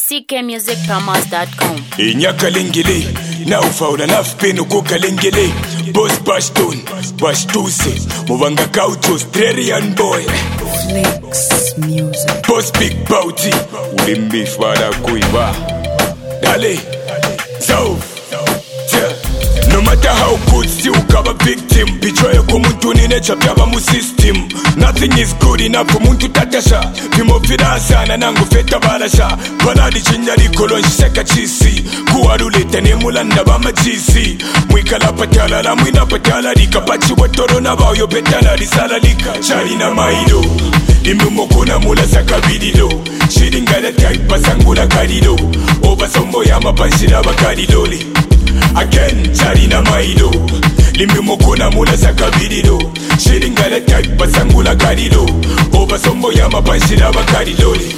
ckmusicpromos.com. Inyakalengele na ufaula nafipeno kokalengele Boss Bashton Bashtuse Mubanga Couch Australian boy Flex Music Boss Big Bounty Ulimbi fara kuiba Dale So No matter how good, still cover victim. Betrayal kumuntu nine chapyaba mu system. Nothing is good enough kumuntu tatasha. Pimo firasa na nangu feta balasha. Baladi chinyari kolonji seka chisi. Kuwaruleta nemulanda bama chisi. Mwikala patala la mwina patala lika. Pachi watoro na bao yo petala risala lika. Chari na maido Limbi mokona mula sakabidilo. Shiringada taipa sangula karido. Oba sombo yama panshira bakaridoli. Again, chari na maido Limbi mokona mula sakabidilo Shiringala type basangula karido Oba sombo yama panshira bakaridoli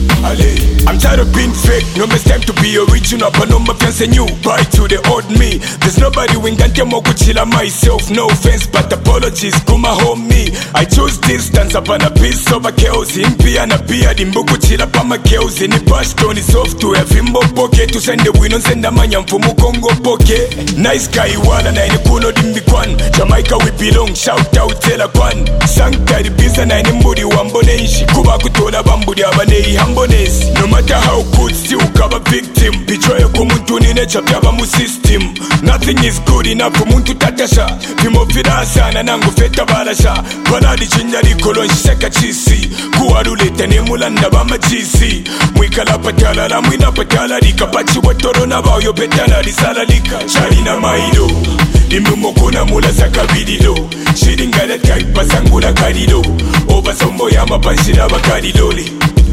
I'm tired of being fake, no it's time to be original. But no my fans and you, bye to the old me. There's nobody wing and demo kuchila myself. No offense but apologies, kuma homie. I chose distance upon a piece of a chaos. In pia na pia dimbuku chila pama chaos. In the Bashton is off to a fimbo poke. To send the win on send a manya mfumu Congo poke. Nice guy wala na ini kuno dimbi kwan. Jamaica we belong, shout out tela kwan. Sankari bisa na ini mbudi wambone ishi. Kuba kutola bambudi abanei hambone. No matter how good, still cover victim. Betrayal kumuntu nine chapyaba mu system. Nothing is good enough kumuntu tatasha. Pimo firasa na nangu feta balasha. Baladi chinyari kolonji seka chisi. Kuwaruleta nemulanda bama chisi. Mwikala patala la mwina patala lika. Pachi watoro na bao yo petala risala lika. Chari na maido Limbi mokona mula sakabidilo. Shiringala taipa sangula karido. Oba sombo yama panshira bakaridoli.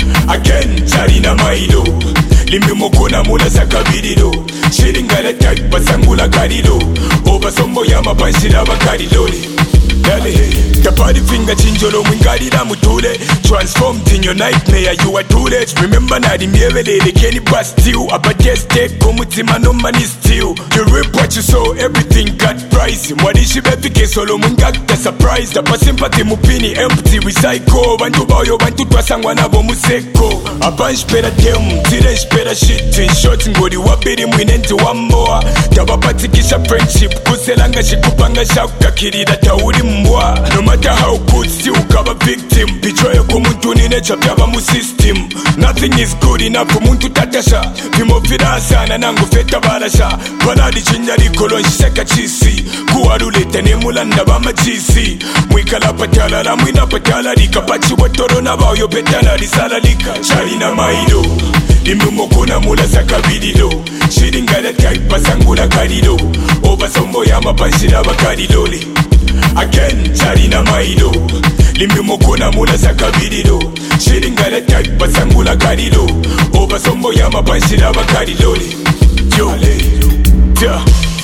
Again, chari na maido Limbi mokona mula sakabidilo. Shiringala type basangula karido. Oba sombo yama panshira bakaridoli. Dale, the party finger chinjolo mwingalira mutule. Transformed in your nightmare, you are too late. Remember na dimyevele keni bastil. Abateste kumutima no money still. You rip what you saw, everything got price. Mwadishi befike solo mwingakta surprise. Dapa sympathy mupini empty recycle. Bantu bayo bantu twasangwa nabo museko. Abansh pera dem, tirensh pera shit. In short ngodi wabiri mwinenti wamboa. Tabapatikisha friendship, kuselanga shikupanga shauka kirida tauri mbwa. No matter how good, still cover victim. Betrayal kumuntu nine chapyaba mu system. Nothing is good enough kumuntu tatasha. Pimo firasa na nangu feta balasha. Baladi chinyari kolonji seka chisi. Kuwaruleta nemulanda bama chisi. Mwikala patala la mwina patala lika. Pachi watoro na bao yo petala risala lika. Chari na maido Limbi mokona mula sakabidilo. Shiringala taipa sangula karido. Oba sombo yama panshira bakaridoli. Again, chari na maido Limbi mokona mula sakabidilo. Shiringala taipa sangula karido. Oba sombo yama panshira bakaridoli. Yo, yeah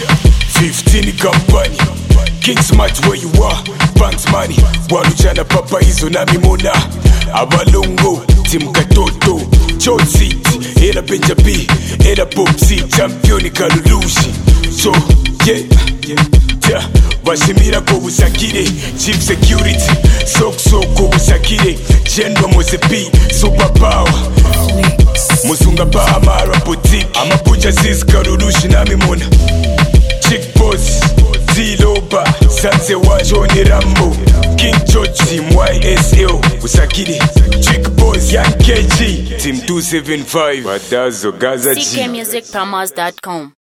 15 company King Smart where you are Banks money Walujana papa hizo na mimona Abalongo Tim Katoto Chod Seat Era Benjabi Era Popsi Championi Kalulushi So yeah Bashimira ko busakire Chief Security Sokso ko busakire General Mosepi Super Power Musunga pa amara boutique Amapuja sis Kalulushi na mimona Chick Boss Ziloba Sanse wa Johnny Rambo King George Team YSL Usakiri Chick Boss Young KG Team 275 Badazo Gaza G ckmusicpromos.com.